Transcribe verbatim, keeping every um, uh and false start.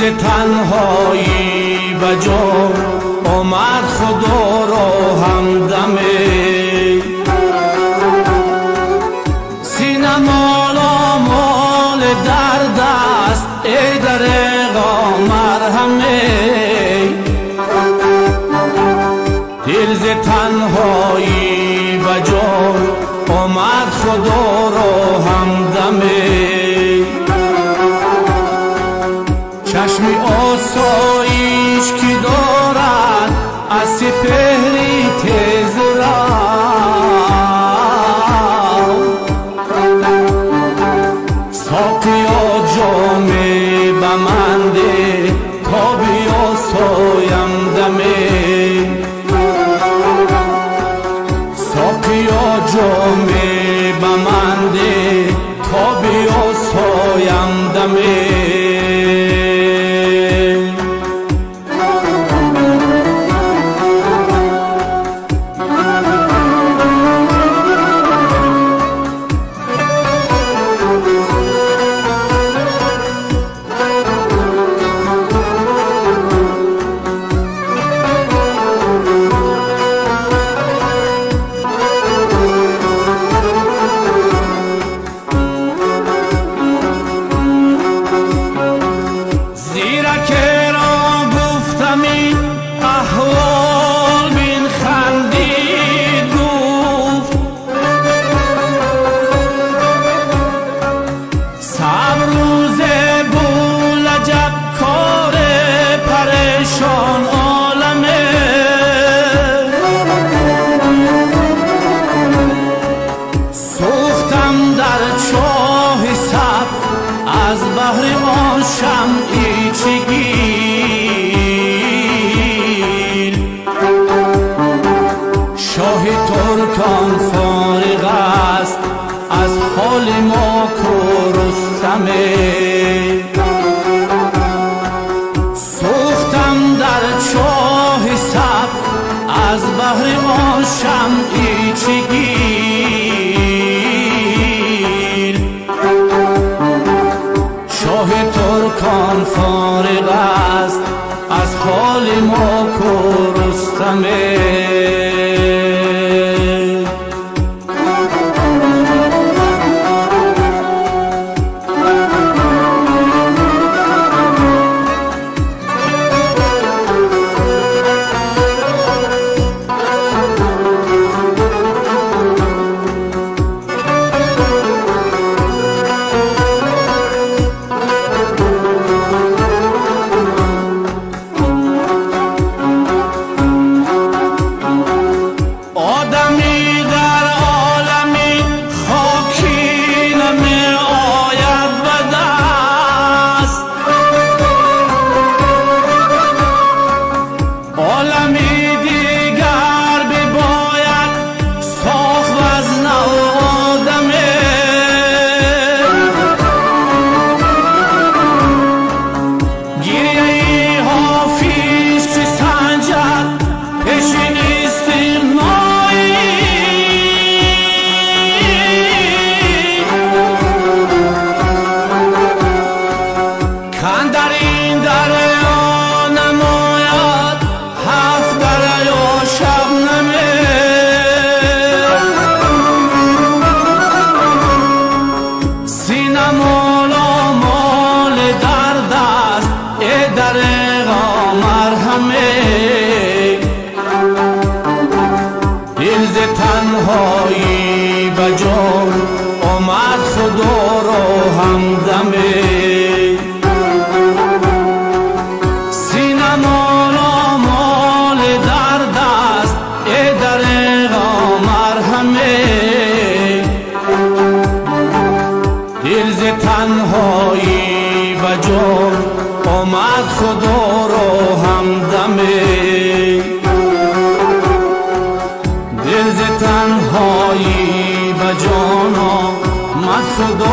تنهایی بجا آمد خدا را همدمه سینه مالا مال درد است ای دریغا مرهمه دل ز تنهایی بجا آمد خدا را همدمه چشم آسایش که دارد از سپهری تیز را ساقیا جام بمنده تا بیاسایم دمه ساقیا جام بمنده تا بیاسایم دمه از بحر آن شمعی چگیل شاه ترکان فارغ است از حال ما که رستمه سوختم در چاه صبر از بحر آن شمعی چگیل شاه ترکان فارغ است از حال ما که رستمه تنهایی بجا آمد خدا را همدمه سینه مالا مال درد است ای دریغا مرهمه دل ز تنهایی بجا آمد خدا را همدمه دل ز تنهایی بجانا مد خدا